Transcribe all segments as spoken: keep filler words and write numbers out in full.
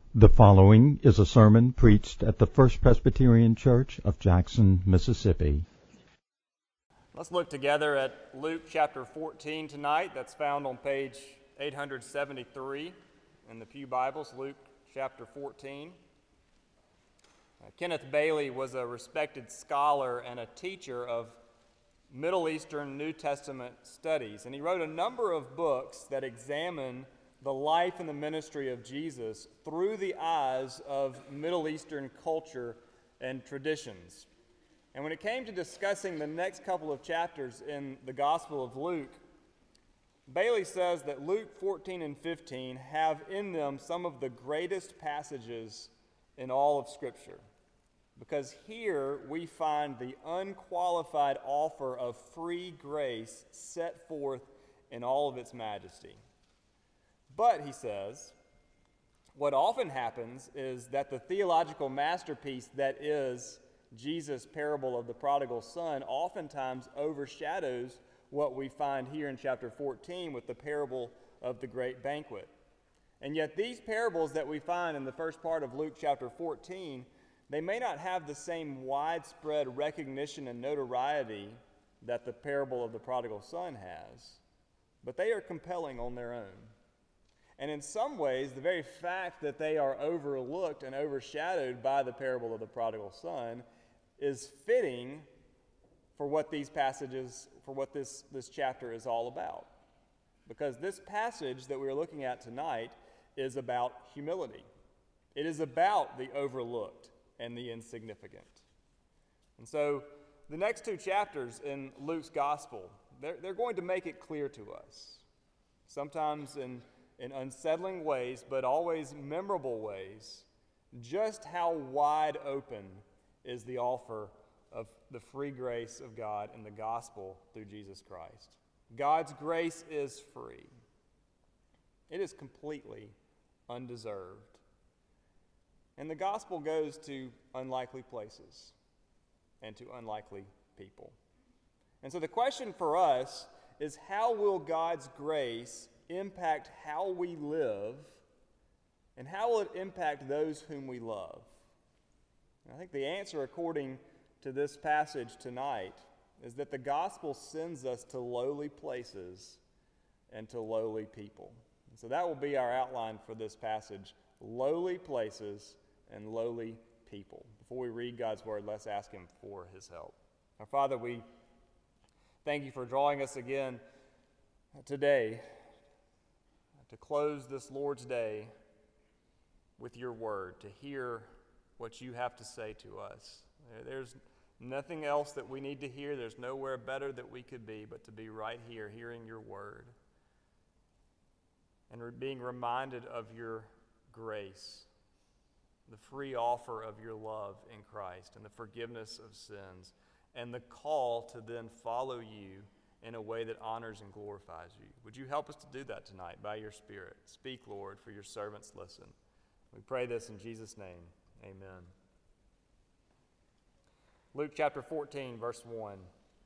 The following is a sermon preached at the First Presbyterian Church of Jackson, Mississippi. Let's look together at Luke chapter fourteen tonight. That's found on page eight hundred seventy-three in the Pew Bibles, Luke chapter fourteen. Uh, Kenneth Bailey was a respected scholar and a teacher of Middle Eastern New Testament studies, and he wrote a number of books that examine the life and the ministry of Jesus through the eyes of Middle Eastern culture and traditions. And when it came to discussing the next couple of chapters in the Gospel of Luke, Bailey says that Luke fourteen and fifteen have in them some of the greatest passages in all of Scripture, because here we find the unqualified offer of free grace set forth in all of its majesty. But, he says, what often happens is that the theological masterpiece that is Jesus' parable of the prodigal son oftentimes overshadows what we find here in chapter fourteen with the parable of the great banquet. And yet these parables that we find in the first part of Luke chapter fourteen, they may not have the same widespread recognition and notoriety that the parable of the prodigal son has, but they are compelling on their own. And in some ways, the very fact that they are overlooked and overshadowed by the parable of the prodigal son is fitting for what these passages, for what this, this chapter is all about. Because this passage that we're looking at tonight is about humility. It is about the overlooked and the insignificant. And so the next two chapters in Luke's gospel, they're, they're going to make it clear to us, sometimes in in unsettling ways, but always memorable ways, just how wide open is the offer of the free grace of God in the gospel through Jesus Christ. God's grace is free. It is completely undeserved. And the gospel goes to unlikely places and to unlikely people. And so the question for us is, how will God's grace impact how we live, and how will it impact those whom we love? And I think the answer, according to this passage tonight, is that the gospel sends us to lowly places and to lowly people. And so that will be our outline for this passage: lowly places and lowly people. Before we read God's word, let's ask him for his help. Our Father, we thank you for drawing us again today to close this Lord's Day with your word, to hear what you have to say to us. There's nothing else that we need to hear. There's nowhere better that we could be but to be right here hearing your word and re- being reminded of your grace, the free offer of your love in Christ and the forgiveness of sins, and the call to then follow you in a way that honors and glorifies you. Would you help us to do that tonight by your Spirit? Speak, Lord, for your servants listen. We pray this in Jesus' name. Amen. Luke chapter fourteen, verse one.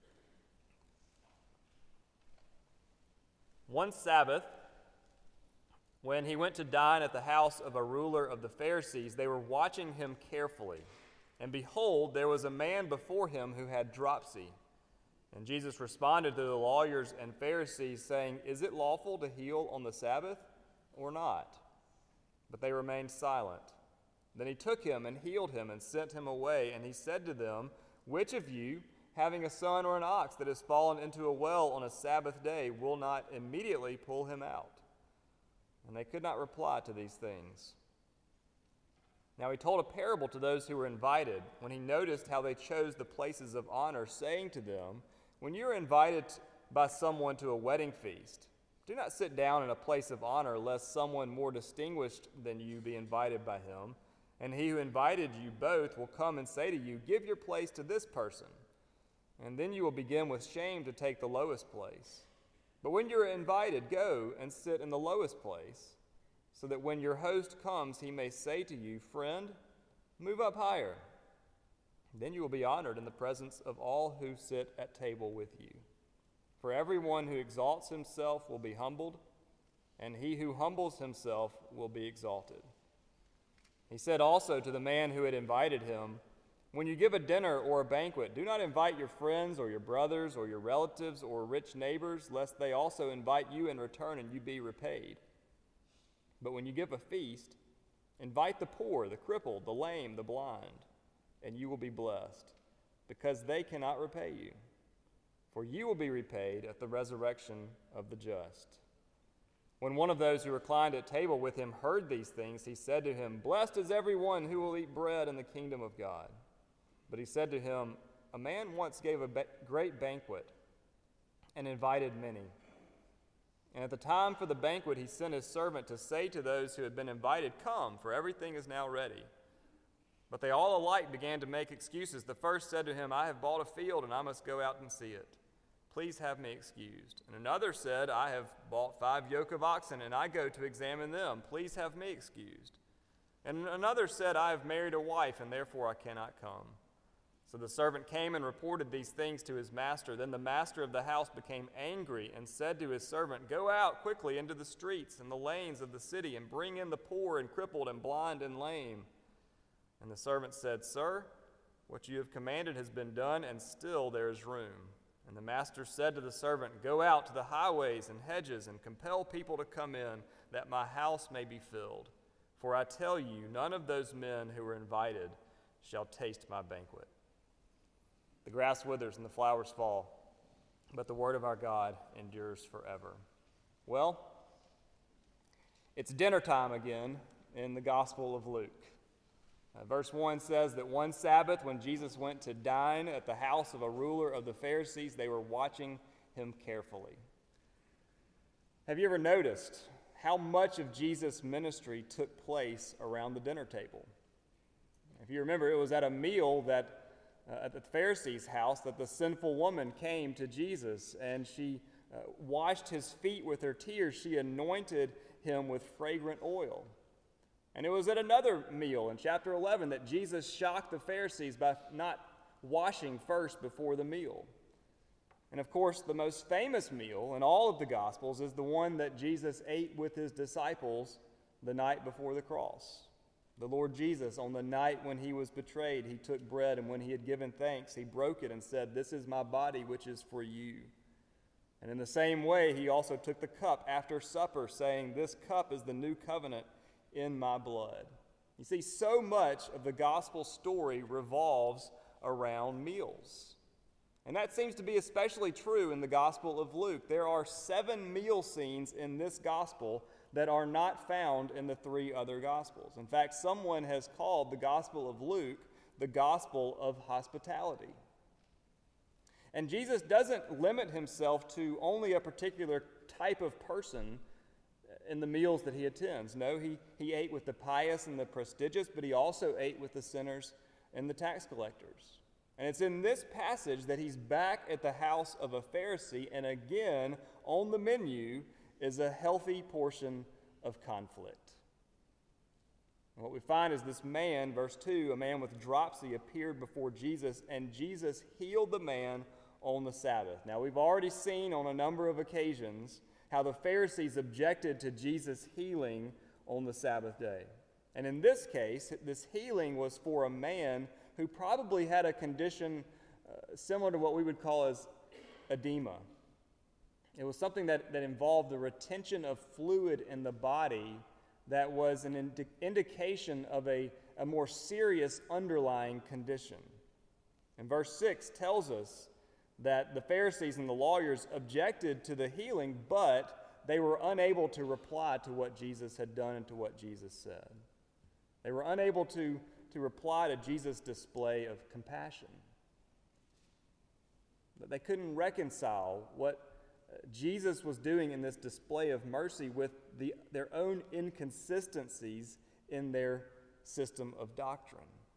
One Sabbath, when he went to dine at the house of a ruler of the Pharisees, they were watching him carefully. And behold, there was a man before him who had dropsy. And Jesus responded to the lawyers and Pharisees, saying, "Is it lawful to heal on the Sabbath or not?" But they remained silent. Then he took him and healed him and sent him away. And he said to them, "Which of you, having a son or an ox that has fallen into a well on a Sabbath day, will not immediately pull him out?" And they could not reply to these things. Now he told a parable to those who were invited, when he noticed how they chose the places of honor, saying to them, "When you are invited by someone to a wedding feast, do not sit down in a place of honor, lest someone more distinguished than you be invited by him. And he who invited you both will come and say to you, 'Give your place to this person.' And then you will begin with shame to take the lowest place. But when you are invited, go and sit in the lowest place, so that when your host comes, he may say to you, 'Friend, move up higher.' Then you will be honored in the presence of all who sit at table with you. For everyone who exalts himself will be humbled, and he who humbles himself will be exalted." He said also to the man who had invited him, "When you give a dinner or a banquet, do not invite your friends or your brothers or your relatives or rich neighbors, lest they also invite you in return and you be repaid. But when you give a feast, invite the poor, the crippled, the lame, the blind, and you will be blessed, because they cannot repay you. For you will be repaid at the resurrection of the just." When one of those who reclined at table with him heard these things, he said to him, "Blessed is everyone who will eat bread in the kingdom of God." But he said to him, "A man once gave a ba- great banquet and invited many. And at the time for the banquet, he sent his servant to say to those who had been invited, 'Come, for everything is now ready.' But they all alike began to make excuses. The first said to him, 'I have bought a field and I must go out and see it. Please have me excused.' And another said, 'I have bought five yoke of oxen and I go to examine them. Please have me excused.' And another said, 'I have married a wife and therefore I cannot come.' So the servant came and reported these things to his master. Then the master of the house became angry and said to his servant, 'Go out quickly into the streets and the lanes of the city and bring in the poor and crippled and blind and lame.' And the servant said, 'Sir, what you have commanded has been done, and still there is room.' And the master said to the servant, 'Go out to the highways and hedges and compel people to come in, that my house may be filled. For I tell you, none of those men who were invited shall taste my banquet.' The grass withers and the flowers fall, but the word of our God endures forever." Well, it's dinner time again in the Gospel of Luke. Uh, verse one says that one Sabbath, when Jesus went to dine at the house of a ruler of the Pharisees, they were watching him carefully. Have you ever noticed how much of Jesus' ministry took place around the dinner table? If you remember, it was at a meal that uh, at the Pharisees' house that the sinful woman came to Jesus, and she uh, washed his feet with her tears. She anointed him with fragrant oil. And it was at another meal in chapter eleven that Jesus shocked the Pharisees by not washing first before the meal. And of course, the most famous meal in all of the Gospels is the one that Jesus ate with his disciples the night before the cross. The Lord Jesus, on the night when he was betrayed, he took bread, and when he had given thanks, he broke it and said, "This is my body, which is for you." And in the same way, he also took the cup after supper, saying, "This cup is the new covenant in my blood." You see, so much of the gospel story revolves around meals. And that seems to be especially true in the Gospel of Luke. There are seven meal scenes in this gospel that are not found in the three other gospels. In fact, someone has called the Gospel of Luke the gospel of hospitality. And Jesus doesn't limit himself to only a particular type of person in the meals that he attends. No, he, he ate with the pious and the prestigious, but he also ate with the sinners and the tax collectors. And it's in this passage that he's back at the house of a Pharisee, and again, on the menu is a healthy portion of conflict. And what we find is this man, verse two, a man with dropsy appeared before Jesus, and Jesus healed the man on the Sabbath. Now, we've already seen on a number of occasions how the Pharisees objected to Jesus healing on the Sabbath day. And in this case, this healing was for a man who probably had a condition uh, similar to what we would call as edema. It was something that, that involved the retention of fluid in the body that was an indi- indication of a, a more serious underlying condition. And verse six tells us that the Pharisees and the lawyers objected to the healing, but they were unable to reply to what Jesus had done and to what Jesus said. They were unable to, to reply to Jesus' display of compassion. But they couldn't reconcile what Jesus was doing in this display of mercy with the, their own inconsistencies in their system of doctrine.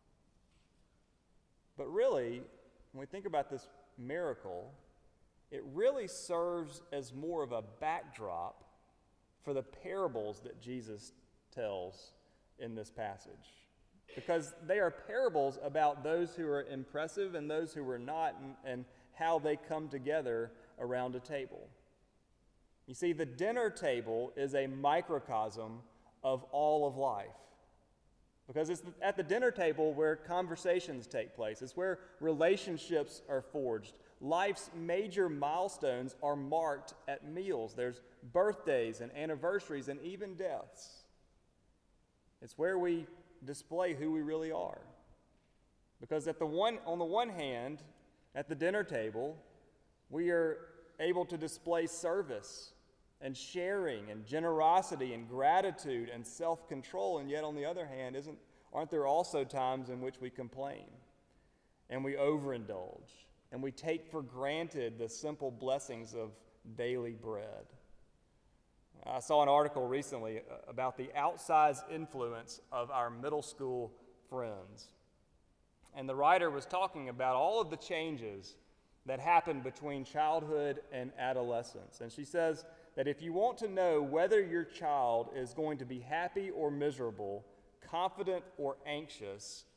But really, when we think about this miracle, it really serves as more of a backdrop for the parables that Jesus tells in this passage. Because they are parables about those who are impressive and those who are not, and, and how they come together around a table. You see, the dinner table is a microcosm of all of life. Because it's at the dinner table where conversations take place. It's where relationships are forged. Life's major milestones are marked at meals. There's birthdays and anniversaries and even deaths. It's where we display who we really are. Because at the one, on the one hand, at the dinner table, we are able to display service and sharing and generosity and gratitude and self-control, and yet on the other hand, isn't aren't there also times in which we complain and we overindulge and we take for granted the simple blessings of daily bread? I saw an article recently about the outsized influence of our middle school friends. And the writer was talking about all of the changes that happen between childhood and adolescence. And she says that if you want to know whether your child is going to be happy or miserable, confident or anxious,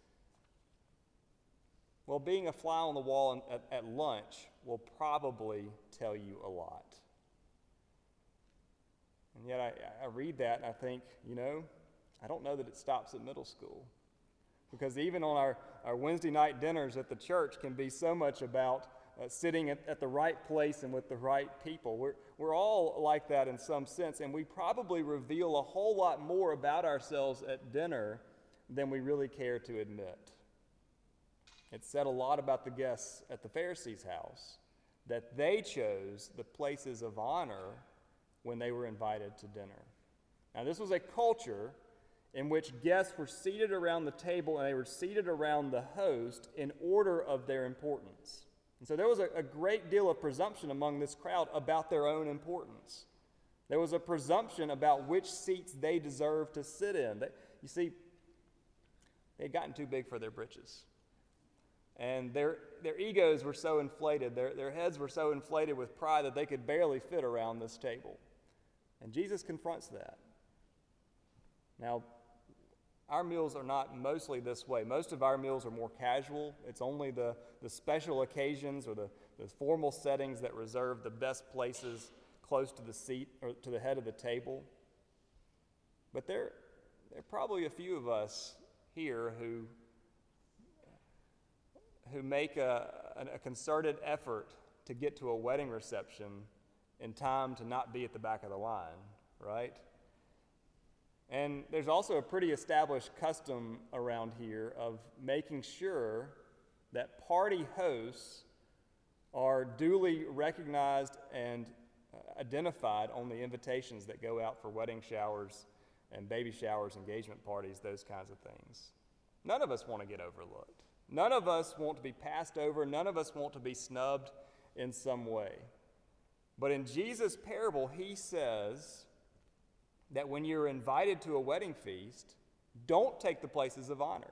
well, being a fly on the wall at, at lunch will probably tell you a lot. And yet I, I read that and I think, you know, I don't know that it stops at middle school. Because even on our, our Wednesday night dinners at the church can be so much about uh, sitting at, at the right place and with the right people. We're, we're all like that in some sense, and we probably reveal a whole lot more about ourselves at dinner than we really care to admit. It said a lot about the guests at the Pharisees' house, that they chose the places of honor when they were invited to dinner. Now, this was a culture in which guests were seated around the table and they were seated around the host in order of their importance. And so there was a, a great deal of presumption among this crowd about their own importance. There was a presumption about which seats they deserved to sit in. They, you see, they had gotten too big for their britches. And their, their egos were so inflated, their, their heads were so inflated with pride that they could barely fit around this table. And Jesus confronts that. Now, our meals are not mostly this way. Most of our meals are more casual. It's only the, the special occasions or the, the formal settings that reserve the best places close to the seat or to the head of the table. But there, there are probably a few of us here who, who make a, a concerted effort to get to a wedding reception in time to not be at the back of the line, right? And there's also a pretty established custom around here of making sure that party hosts are duly recognized and uh, identified on the invitations that go out for wedding showers and baby showers, engagement parties, those kinds of things. None of us want to get overlooked. None of us want to be passed over. None of us want to be snubbed in some way. But in Jesus' parable, he says that when you're invited to a wedding feast, don't take the places of honor.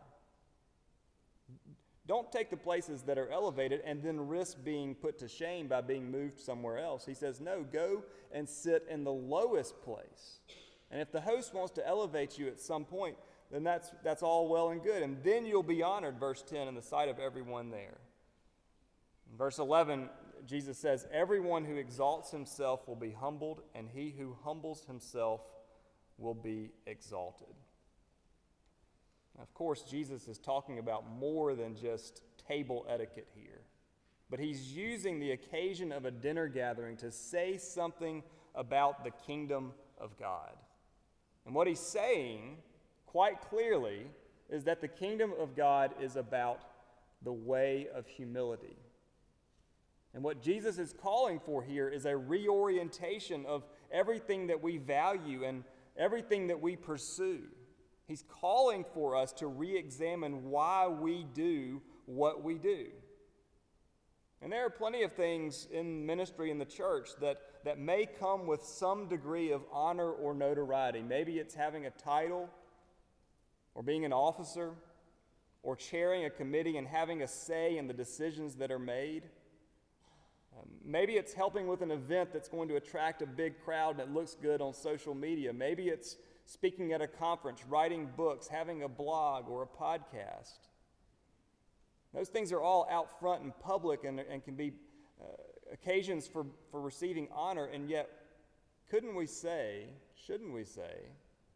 Don't take the places that are elevated and then risk being put to shame by being moved somewhere else. He says, no, go and sit in the lowest place. And if the host wants to elevate you at some point, then that's, that's all well and good. And then you'll be honored, verse ten, in the sight of everyone there. In verse eleven, Jesus says, everyone who exalts himself will be humbled, and he who humbles himself will be exalted. Now, of course, Jesus is talking about more than just table etiquette here, but he's using the occasion of a dinner gathering to say something about the kingdom of God. And what he's saying quite clearly is that the kingdom of God is about the way of humility. And what Jesus is calling for here is a reorientation of everything that we value and everything that we pursue. He's calling for us to re-examine why we do what we do. And there are plenty of things in ministry in the church that, that may come with some degree of honor or notoriety. Maybe it's having a title, or being an officer, or chairing a committee and having a say in the decisions that are made. Um, maybe it's helping with an event that's going to attract a big crowd and it looks good on social media. Maybe it's speaking at a conference, writing books, having a blog or a podcast. Those things are all out front and public and, and can be uh, occasions for, for receiving honor, and yet couldn't we say, shouldn't we say,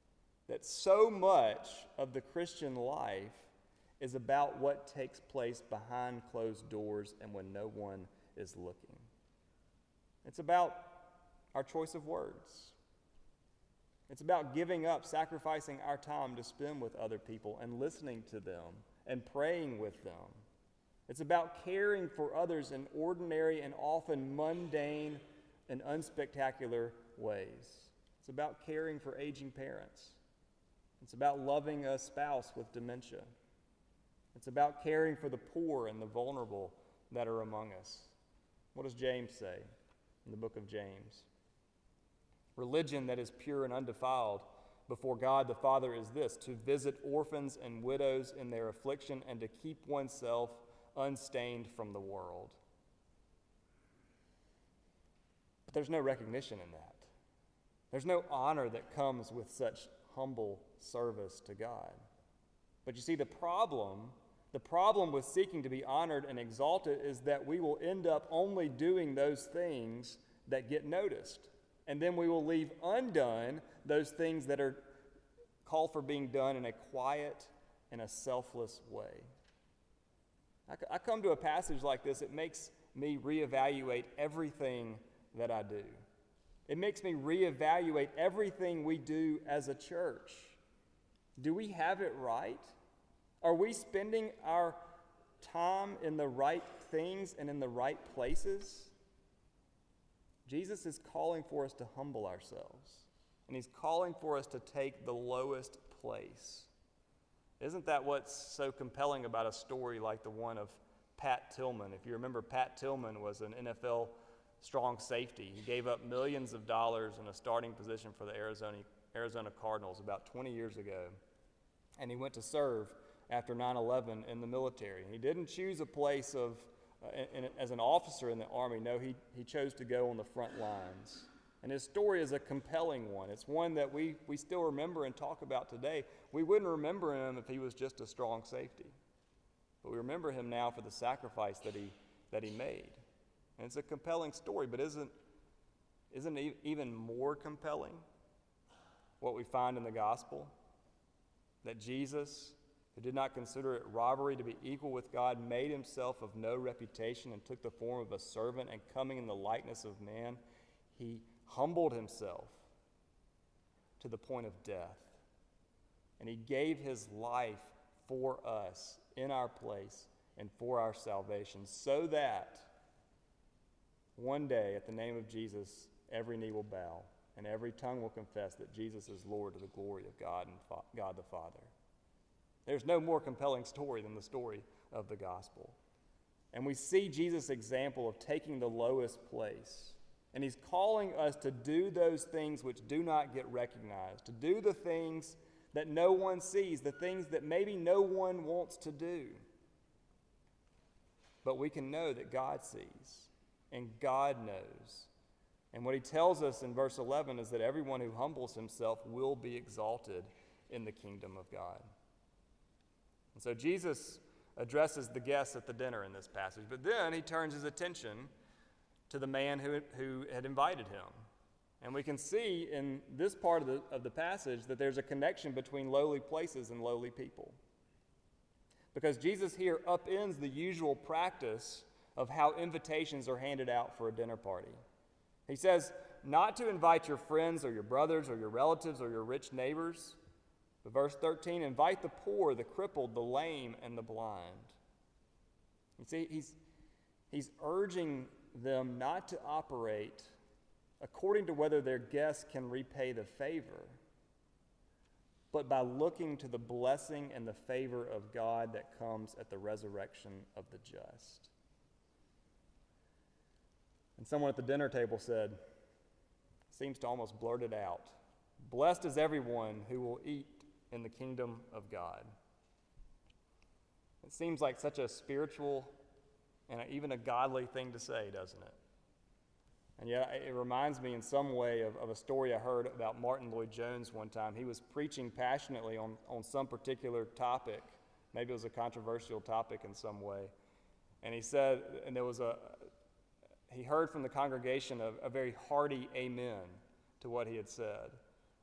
that so much of the Christian life is about what takes place behind closed doors and when no one is looking. It's about our choice of words. It's about giving up, sacrificing our time to spend with other people and listening to them and praying with them. It's about caring for others in ordinary and often mundane and unspectacular ways. It's about caring for aging parents. It's about loving a spouse with dementia. It's about caring for the poor and the vulnerable that are among us. What does James say in the book of James? Religion that is pure and undefiled before God the Father is this: to visit orphans and widows in their affliction and to keep oneself unstained from the world. But there's no recognition in that. There's no honor that comes with such humble service to God. But you see, the problem, the problem with seeking to be honored and exalted is that we will end up only doing those things that get noticed. And then we will leave undone those things that are called for being done in a quiet and a selfless way. I, I come to a passage like this, it makes me reevaluate everything that I do. It makes me reevaluate everything we do as a church. Do we have it right? Are we spending our time in the right things and in the right places? Jesus is calling for us to humble ourselves, and he's calling for us to take the lowest place. Isn't that what's so compelling about a story like the one of Pat Tillman? If you remember, Pat Tillman was an N F L strong safety. He gave up millions of dollars in a starting position for the Arizona, Arizona Cardinals about twenty years ago, and he went to serve after nine eleven in the military. He didn't choose a place of uh, in, in, as an officer in the Army. No, he, he chose to go on the front lines. And his story is a compelling one. It's one that we, we still remember and talk about today. We wouldn't remember him if he was just a strong safety. But we remember him now for the sacrifice that he that he made. And it's a compelling story, but isn't, isn't it even more compelling what we find in the gospel? That Jesus, who did not consider it robbery to be equal with God, made himself of no reputation and took the form of a servant, and coming in the likeness of man, he humbled himself to the point of death. And he gave his life for us in our place and for our salvation, so that one day at the name of Jesus, every knee will bow and every tongue will confess that Jesus is Lord to the glory of God and Fa- God the Father. There's no more compelling story than the story of the gospel. And we see Jesus' example of taking the lowest place. And he's calling us to do those things which do not get recognized, to do the things that no one sees, the things that maybe no one wants to do. But we can know that God sees and God knows. And what he tells us in verse eleven is that everyone who humbles himself will be exalted in the kingdom of God. And so Jesus addresses the guests at the dinner in this passage, but then he turns his attention to the man who, who had invited him. And we can see in this part of the, of the passage that there's a connection between lowly places and lowly people. Because Jesus here upends the usual practice of how invitations are handed out for a dinner party. He says not to invite your friends or your brothers or your relatives or your rich neighbors. But verse thirteen, invite the poor, the crippled, the lame, and the blind. You see, he's, he's urging them not to operate according to whether their guests can repay the favor, but by looking to the blessing and the favor of God that comes at the resurrection of the just. And someone at the dinner table said, seems to almost blurt it out, blessed is everyone who will eat in the kingdom of God. It seems like such a spiritual and even a godly thing to say, doesn't it? And yet it reminds me in some way of, of a story I heard about Martin Lloyd-Jones one time. He was preaching passionately on, on some particular topic. Maybe it was a controversial topic in some way. And he said, and there was a, he heard from the congregation a, a very hearty amen to what he had said.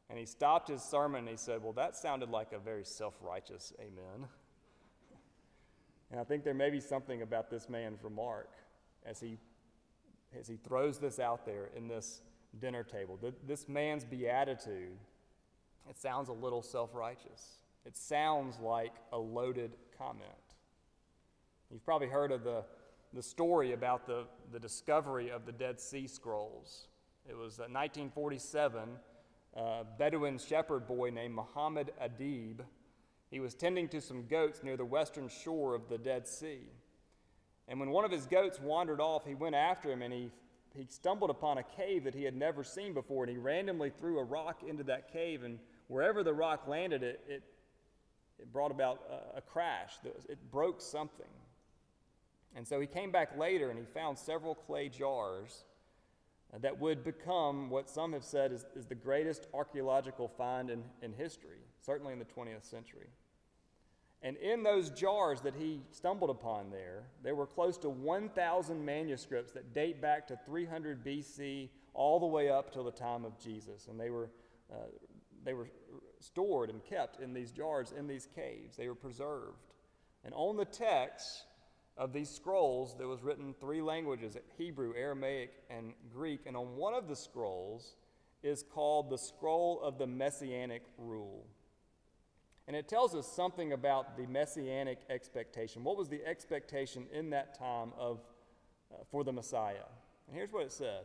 And he stopped his sermon and he said, well, that sounded like a very self-righteous amen. And I think there may be something about this man from Mark as he as he throws this out there in this dinner table. This man's beatitude, it sounds a little self-righteous. It sounds like a loaded comment. You've probably heard of the, the story about the, the discovery of the Dead Sea Scrolls. It was uh, nineteen forty-seven. A Bedouin shepherd boy named Muhammad Adib. He was tending to some goats near the western shore of the Dead Sea. And when one of his goats wandered off, he went after him and he, he stumbled upon a cave that he had never seen before, and he randomly threw a rock into that cave, and wherever the rock landed, it, it, it brought about a, a crash. It broke something. And so he came back later and he found several clay jars that would become what some have said is, is the greatest archaeological find in, in history, certainly in the twentieth century. And in those jars that he stumbled upon there, there were close to one thousand manuscripts that date back to three hundred B C all the way up till the time of Jesus. And they were, uh, they were stored and kept in these jars, in these caves. They were preserved. And on the text of these scrolls, there was written three languages, Hebrew, Aramaic, and Greek. And on one of the scrolls is called the Scroll of the Messianic Rule. And it tells us something about the Messianic expectation. What was the expectation in that time of uh, for the Messiah? And here's what it said.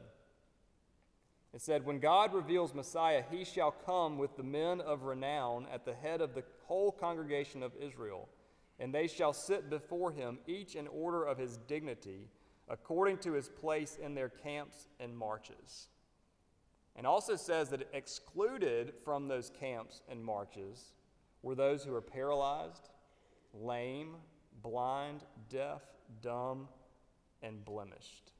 It said, when God reveals Messiah, he shall come with the men of renown at the head of the whole congregation of Israel. And they shall sit before him, each in order of his dignity, according to his place in their camps and marches. And also says that excluded from those camps and marches were those who were paralyzed, lame, blind, deaf, dumb, and blemished.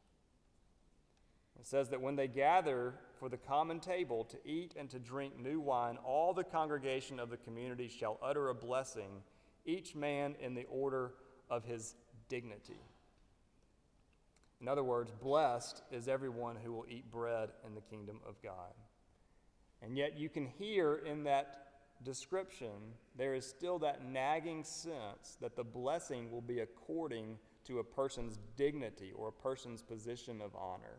It says that when they gather for the common table to eat and to drink new wine, all the congregation of the community shall utter a blessing, each man in the order of his dignity. In other words, blessed is everyone who will eat bread in the kingdom of God. And yet you can hear in that description, there is still that nagging sense that the blessing will be according to a person's dignity or a person's position of honor.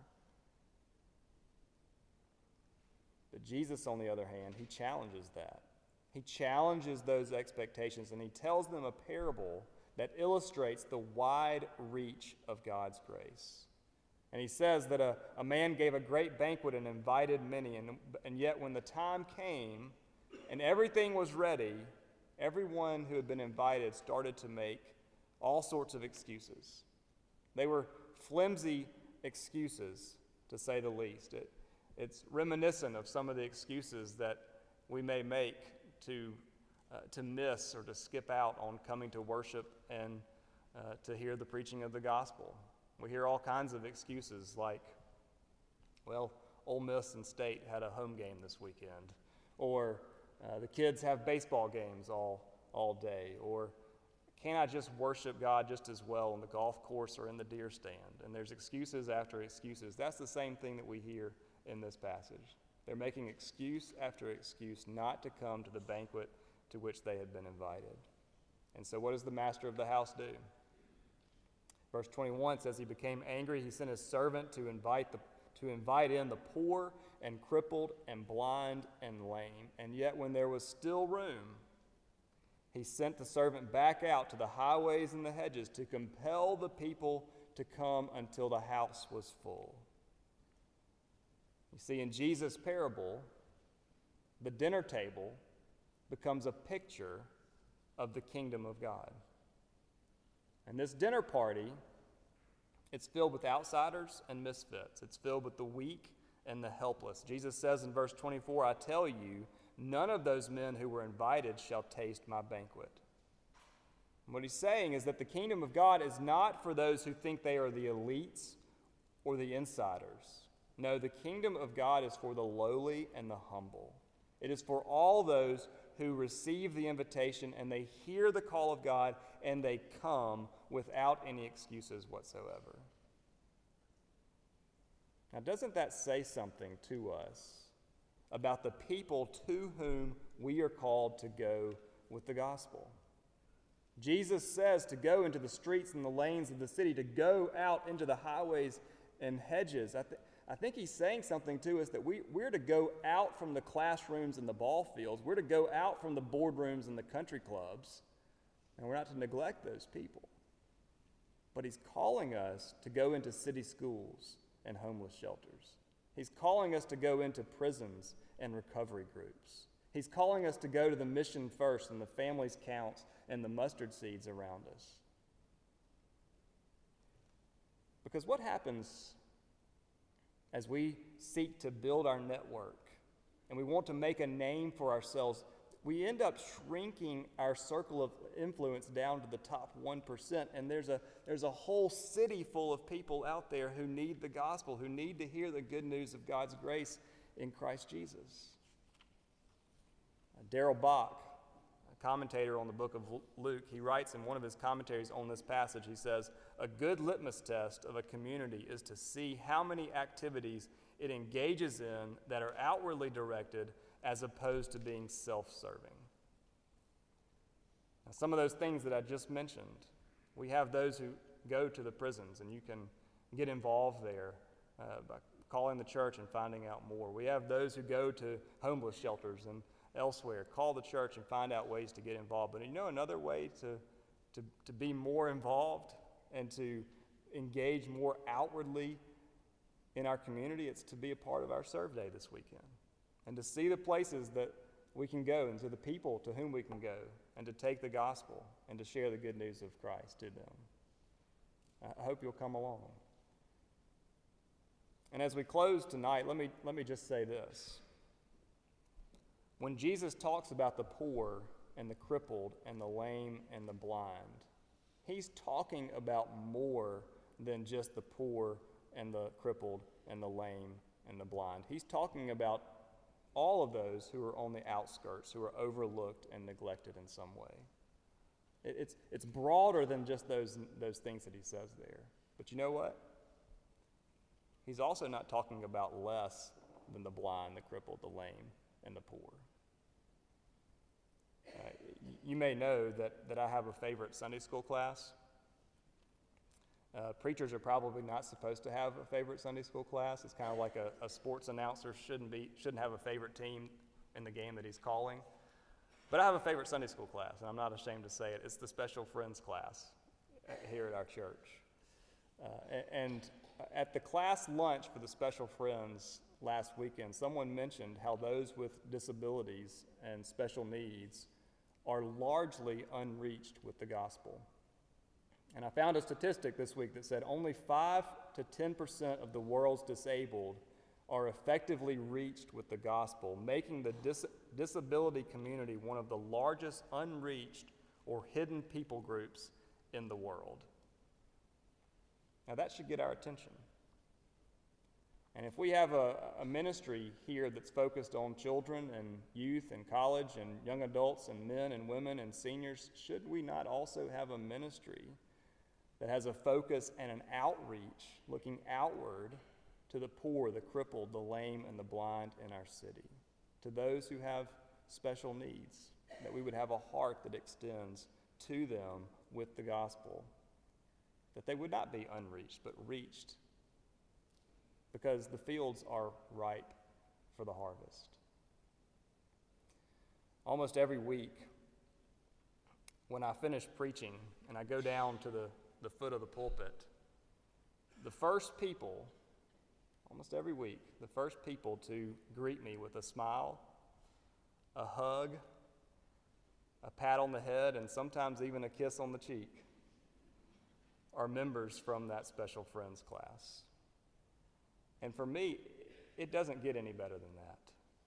But Jesus, on the other hand, he challenges that. He challenges those expectations, and he tells them a parable that illustrates the wide reach of God's grace. And he says that a, a man gave a great banquet and invited many, and, and yet when the time came and everything was ready, everyone who had been invited started to make all sorts of excuses. They were flimsy excuses, to say the least. It, it's reminiscent of some of the excuses that we may make to uh, to miss or to skip out on coming to worship and uh, to hear the preaching of the gospel. We hear all kinds of excuses like, well, Ole Miss and State had a home game this weekend, or uh, the kids have baseball games all all day, or can I just worship God just as well on the golf course or in the deer stand? And there's excuses after excuses. That's the same thing that we hear in this passage. They're making excuse after excuse not to come to the banquet to which they had been invited. And so what does the master of the house do? Verse twenty-one says he became angry. He sent his servant to invite the to invite in the poor and crippled and blind and lame. And yet when there was still room, he sent the servant back out to the highways and the hedges to compel the people to come until the house was full. You see, in Jesus' parable, the dinner table becomes a picture of the kingdom of God. And this dinner party, it's filled with outsiders and misfits. It's filled with the weak and the helpless. Jesus says in verse twenty-four, I tell you, none of those men who were invited shall taste my banquet. And what he's saying is that the kingdom of God is not for those who think they are the elites or the insiders. No, the kingdom of God is for the lowly and the humble. It is for all those who receive the invitation and they hear the call of God and they come without any excuses whatsoever. Now, doesn't that say something to us about the people to whom we are called to go with the gospel. Jesus says to go into the streets and the lanes of the city, to go out into the highways and hedges. I, th- I think he's saying something to us that we, we're to go out from the classrooms and the ball fields. We're to go out from the boardrooms and the country clubs, and we're not to neglect those people. But he's calling us to go into city schools and homeless shelters. He's calling us to go into prisons and recovery groups. He's calling us to go to the Mission First and the Families Count and the mustard seeds around us. Because what happens as we seek to build our network and we want to make a name for ourselves, we end up shrinking our circle of influence down to the top one percent, and there's a, there's a whole city full of people out there who need the gospel, who need to hear the good news of God's grace in Christ Jesus. Uh, Darrell Bach, a commentator on the book of Luke, he writes in one of his commentaries on this passage, he says, "A good litmus test of a community is to see how many activities it engages in that are outwardly directed as opposed to being self-serving." Now, some of those things that I just mentioned, we have those who go to the prisons, and you can get involved there uh, by calling the church and finding out more. We have those who go to homeless shelters and elsewhere. Call the church and find out ways to get involved. But you know another way to, to, to be more involved and to engage more outwardly in our community? It's to be a part of our Serve Day this weekend, and to see the places that we can go and to the people to whom we can go, and to take the gospel and to share the good news of Christ to them. I hope you'll come along. And as we close tonight, let me, let me just say this. When Jesus talks about the poor and the crippled and the lame and the blind, he's talking about more than just the poor and the crippled and the lame and the blind. He's talking about all of those who are on the outskirts, who are overlooked and neglected in some way. It, it's, it's broader than just those, those things that he says there. But you know what? He's also not talking about less than the blind, the crippled, the lame, and the poor. Uh, you may know that, that I have a favorite Sunday school class. Uh, preachers are probably not supposed to have a favorite Sunday school class. It's kind of like a, a sports announcer shouldn't be shouldn't have a favorite team in the game that he's calling. But I have a favorite Sunday school class, and I'm not ashamed to say it. It's the Special Friends class here at our church. Uh, and at the class lunch for the Special Friends last weekend, someone mentioned how those with disabilities and special needs are largely unreached with the gospel. And I found a statistic this week that said only five to ten percent of the world's disabled are effectively reached with the gospel, making the dis- disability community one of the largest unreached or hidden people groups in the world. Now that should get our attention. And if we have a, a ministry here that's focused on children and youth and college and young adults and men and women and seniors, should we not also have a ministry that has a focus and an outreach looking outward to the poor, the crippled, the lame, and the blind in our city, to those who have special needs, that we would have a heart that extends to them with the gospel, that they would not be unreached, but reached, because the fields are ripe for the harvest. Almost every week, when I finish preaching and I go down to the, the foot of the pulpit, the first people, almost every week, the first people to greet me with a smile, a hug, a pat on the head, and sometimes even a kiss on the cheek are members from that Special Friends class. And for me, it doesn't get any better than that.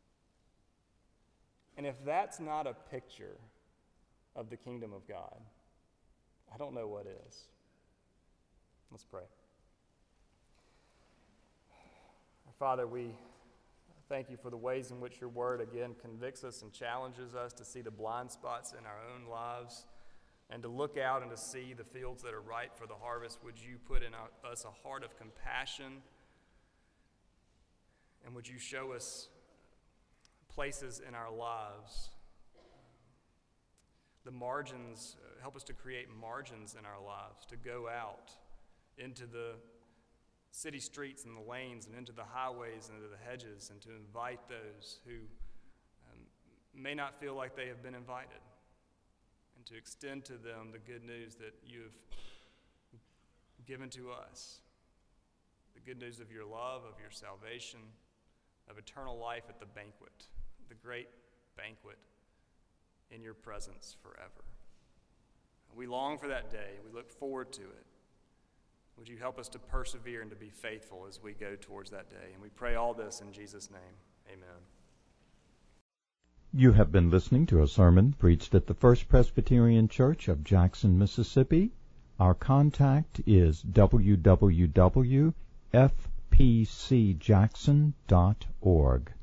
And if that's not a picture of the kingdom of God, I don't know what is. Let's pray. Father, we thank you for the ways in which your word again convicts us and challenges us to see the blind spots in our own lives and to look out and to see the fields that are ripe for the harvest. Would you put in our, us a heart of compassion, and would you show us places in our lives. The margins, uh, help us to create margins in our lives, to go out into the city streets and the lanes and into the highways and into the hedges and to invite those who um, may not feel like they have been invited, and to extend to them the good news that you have given to us, the good news of your love, of your salvation, of eternal life at the banquet, the great banquet in your presence forever. We long for that day. We look forward to it. Would you help us to persevere and to be faithful as we go towards that day? And we pray all this in Jesus' name. Amen. You have been listening to a sermon preached at the First Presbyterian Church of Jackson, Mississippi. Our contact is w w w dot f p c jackson dot org.